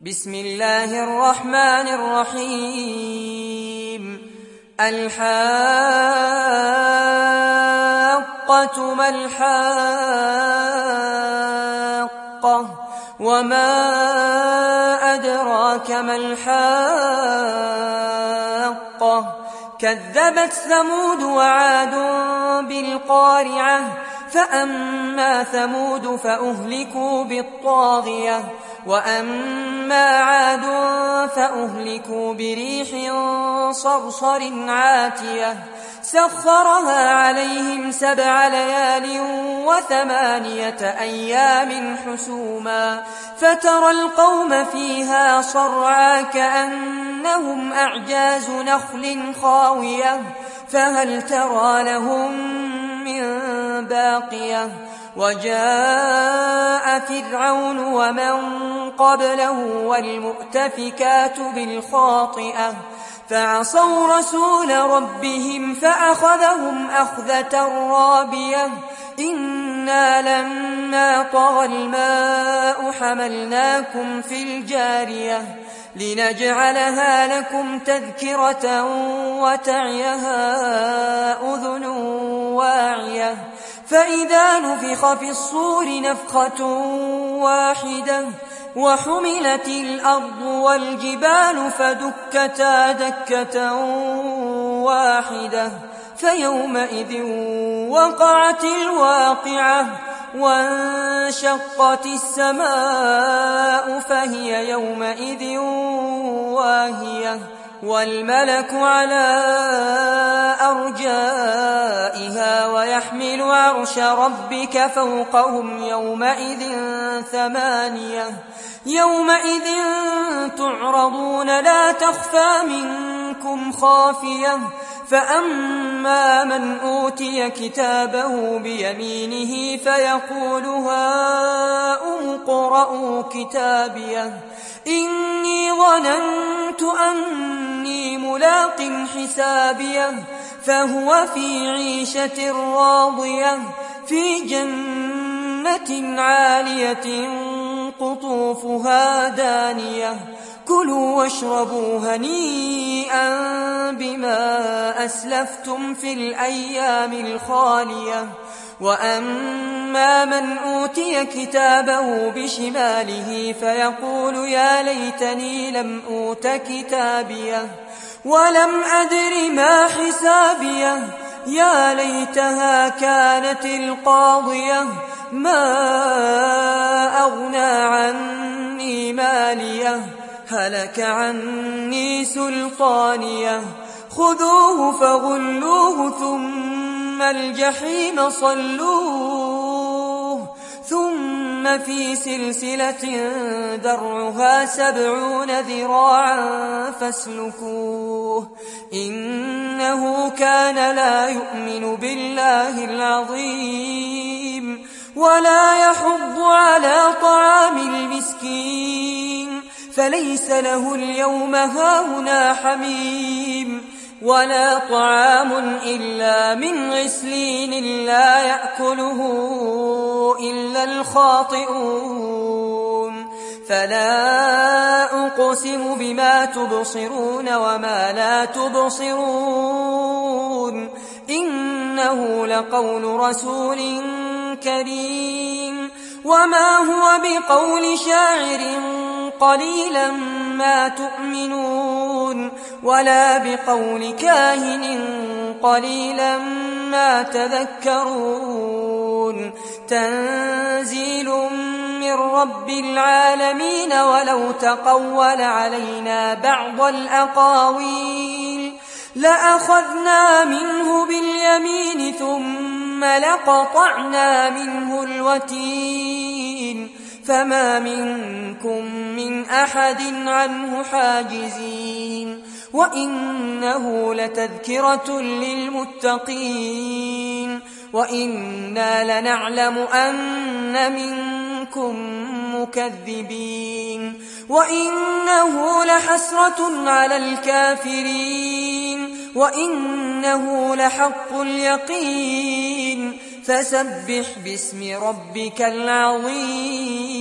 بسم الله الرحمن الرحيم. الحاقة ما الحاقة وما أدراك ما الحاقة كذبت ثمود وعاد بالقارعة فأما ثمود فأهلكوا بالطاغية وأما عاد فأهلكوا بريح صرصر عاتية سخرها عليهم 7 ليال و8 أيام حسوما فترى القوم فيها صرعى كأنهم أعجاز نخل خاوية فهل ترى لهم من باقية وجاء فرعون ومن قبله والمؤتفكات بالخاطئة فعصوا رسول ربهم فأخذهم أخذة رابية إنا لما طغى الماء حملناكم في الجارية لنجعلها لكم تذكرة وتعيها أذن واعية فإذا نفخ في الصور نفخة واحدة وحملت الأرض والجبال فدكتا دكة واحدة فيومئذ وقعت الواقعة وانشقت السماء فهي يومئذ واهية والملك على أرجائها ويحمل عرش ربك فوقهم يومئذ 8 يومئذ تعرضون لا تخفى منكم خافية فأما من أوتي كتابه بيمينه فيقول هاؤم اقرءوا كتابيه إني ظننت أني ملاق حسابيه فهو في عيشة راضية في جنة عالية قطوفها دانية كلوا واشربوا هنيئا بما أسلفتم في الأيام الخالية وأما من أوتي كتابه بشماله فيقول يا ليتني لم أوت كتابيه ولم أدر ما حسابيه يا ليتها كانت القاضية ما أغنى عني ماليه هلك عني سلطانيه خذوه فغلوه ثم الجحيم صلوه ثم في سلسلة درعها 70 ذراعا فاسلكوه إنه كان لا يؤمن بالله العظيم ولا يحض على طعام المسكين فليس له اليوم هاهنا حميم ولا طعام إلا من غسلين لا يأكله إلا الخاطئون فلا أقسم بما تبصرون وما لا تبصرون إنه لقول رسول كريم وما هو بقول شاعر قليلا ما تؤمنون ولا بقول كاهن قليلا ما تذكرون تنزيل من رب العالمين ولو تقول علينا بعض الأقاويل لأخذنا منه باليمين ثم لقطعنا منه الوتين فما منكم من أحد عنه حاجزين وإنه لتذكرة للمتقين وإنا لنعلم أن منكم مكذبين وإنه لحسرة على الكافرين وإنه لحق اليقين فسبح باسم ربك العظيم